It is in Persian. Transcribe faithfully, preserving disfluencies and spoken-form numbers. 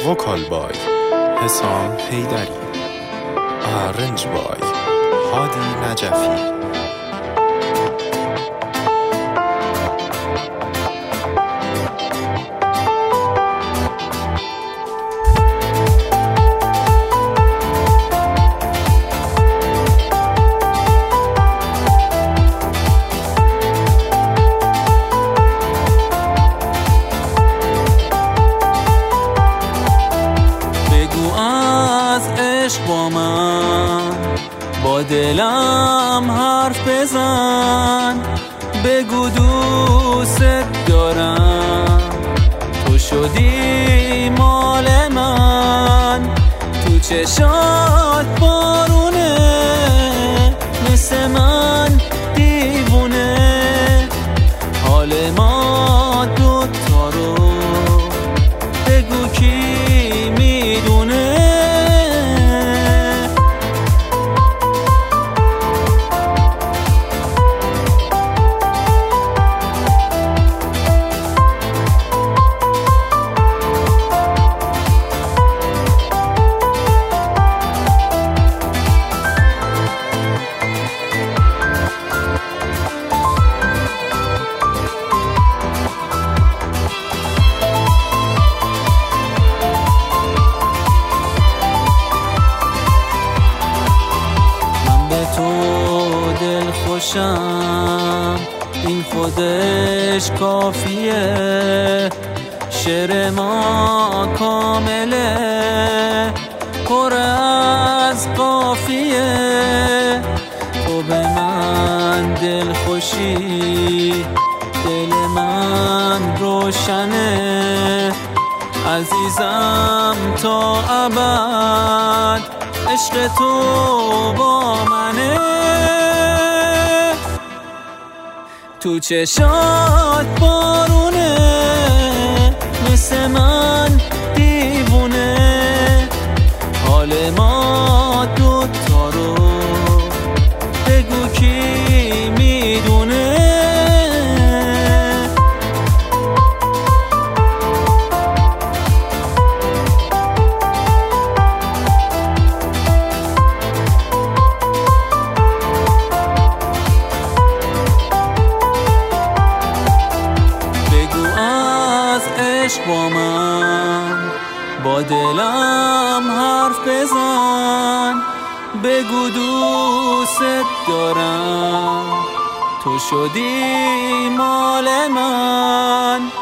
وکال بای حسام حیدری، آرنج بای هادی نجفی. با من با دلم حرف بزن، بگو دوست دارم، تو شدی مال من. تو چشات بارونه، مثل من دیوونه، حال ما دوتا رو بگو کی میدونه. خوشم این خودش کافیه، شعر ما کامله، پر از قافیه. تو به من دل خوشی، دل من روشنه، عزیزم تا ابد عشق تو با منه. تو چشات بارونه، مثل من دیوونه، حال ما دوتا رو بگو کی میدونه. با من با دلم حرف بزن، بگو دوست دارم، تو شدی مال من.